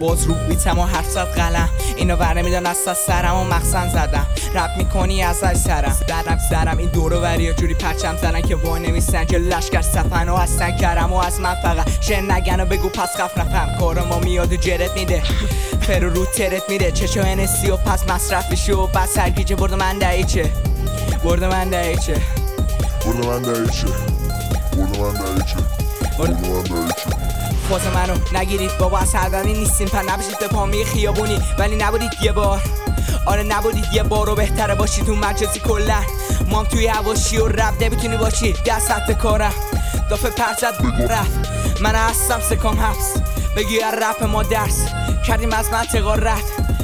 باز رو بیتم و حرف زد قلم اینو ور نمیدن از سرم و مخزن زدم رپ میکنی ازش سرم این دورو وریا جوری پرچم زدن که وای نمیستن که لشکر سفن و هستن کرم و از من فقط شعر نگن و بگو پس خف نفهم کارم و میاد و جرت میده فرو رو ترت میده چشو انسی و پس مصرف میشه و بس سرگیجه برد من دهیچه فاز منو نگیرید بابا از هردنی نیستیم پر نبشید به پامی خیابونی ولی نبودید یه بار آره نبودید یه بار و بهتره باشید تو مجازی کلن ما هم توی هواشی و رب نمیتونی باشی دست حد کارم دافه پرزد رفت من هستم سکام حبس بگی رپ ما درس کردیم از منطقه رد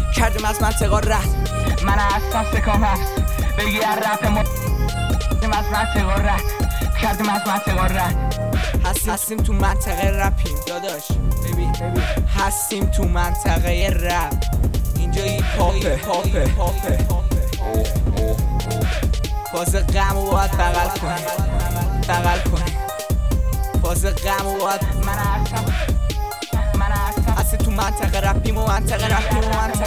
من هستم سکام حبس بگی رپ ما از منطقه رد کردیم از منطقه رد هستیم تو منطقه رپیم داداش ببین هستیم تو منطقه رپ اینجا این پاپه فاز غم رو باید بغل کنی فاز غم رو باید من هستیم تو منطقه رپیم و منطقه رپیم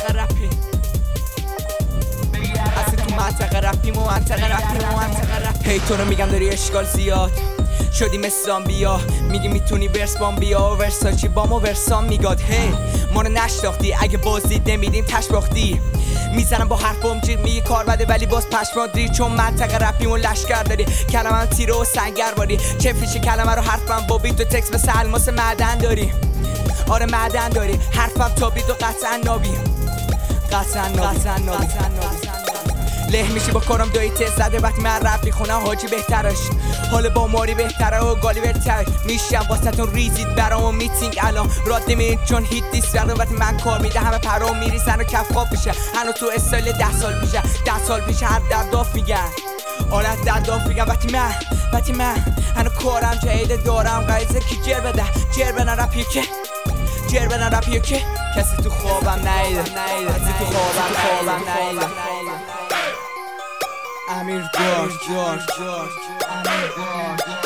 هی تو رو میگم داری اشکال زیاد شدی مثل زامبیا میگی میتونی ورس بام بیا و ورساچی بام و ورسام میگاد هی ما رو نشناختی اگه بازدید نمیدیم تش باختی میزنم با حرفم جیر میگی کار بده ولی باز پشمات ری چون منطقه رپیم و لشکر داری کلمم تیره و سنگر باری چه فیشی کلمه رو حرفم با بیت و تکس مثل الماس معدن داری آره معدن داری حرفم تابید و قطعا نابی له میشی با کارم دایی تست زده وقتی من رپ میخونم حاجی بهترش حال با ماری بهتره و گالی بهتر میشم واسهتون ریزید برام و میتینگ الان راد نمیرین چون هیت دیست وقتی من کار میده همه پرام میریزن و کف خواب میشه هنو تو استایل 10 سال پیش هر درداف میگن آلت درداف میگن وقتی من هنو کارم جهیده دارم قایزه کی جر بدن رپیه که کسی تو خوابم نیده امیر جورج